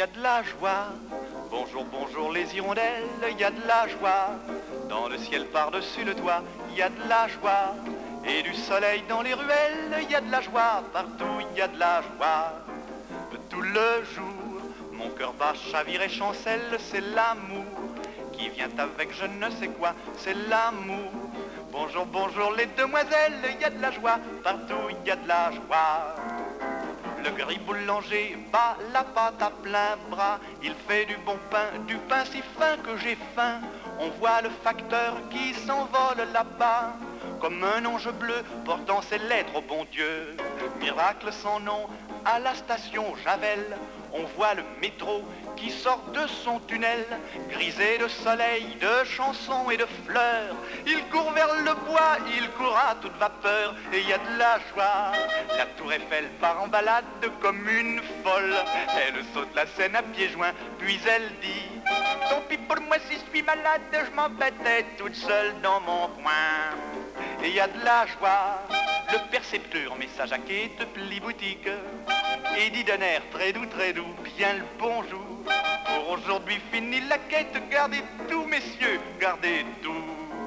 y a de la joie. Bonjour, bonjour les hirondelles, il y a de la joie. Dans le ciel par-dessus le toit, il y a de la joie. Et du soleil dans les ruelles, il y a de la joie. Partout, il y a de la joie. Tout le jour, mon cœur bat, chavire et chancelle, c'est l'amour qui vient avec je ne sais quoi, c'est l'amour. Bonjour, bonjour les demoiselles, il y a de la joie. Partout, il y a de la joie. Le gris boulanger bat la pâte à plein bras. Il fait du bon pain, du pain si fin que j'ai faim. On voit le facteur qui s'envole là-bas, comme un ange bleu portant ses lettres au bon Dieu. Miracle sans nom à la station Javel. On voit le métro qui sort de son tunnel, grisé de soleil, de chansons et de fleurs. Il court vers le bois, il court à toute vapeur, et il y a de la joie. La tour Eiffel part en balade comme une folle. Elle saute la Seine à pieds joints, puis elle dit: tant pis pour moi si je suis malade, je m'embêtais toute seule dans mon coin. Et il y a de la joie. Le percepteur met sa jaquette, plie boutique, et dit d'un air très doux, bien le bonjour. Pour aujourd'hui fini la quête, gardez tout messieurs, gardez tout.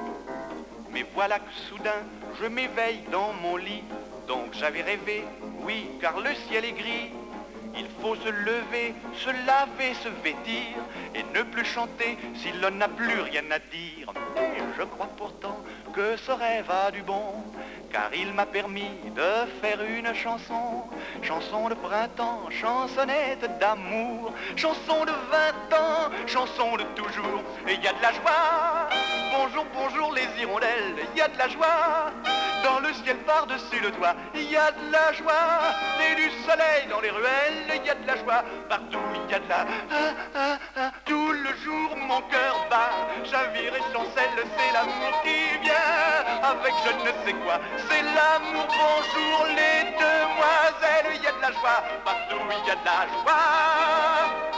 Mais voilà que soudain je m'éveille dans mon lit. Donc j'avais rêvé, oui, car le ciel est gris. Il faut se lever, se laver, se vêtir, et ne plus chanter si l'on n'a plus rien à dire. Et je crois pourtant que ce rêve a du bon, car il m'a permis de faire une chanson. Chanson de printemps, chansonnette d'amour, chanson de 20 ans, chanson de toujours. Et il y a de la joie. Bonjour, bonjour les hirondelles, il y a de la joie. Dans le ciel par-dessus le toit, il y a de la joie. Et du soleil dans les ruelles, il y a de la joie. Partout il y a de la... Tout le jour mon cœur bat, chavire et chancelle, c'est l'amour qui vient avec je ne sais quoi. C'est l'amour, bonjour les demoiselles, il y a de la joie. Partout il y a de la joie.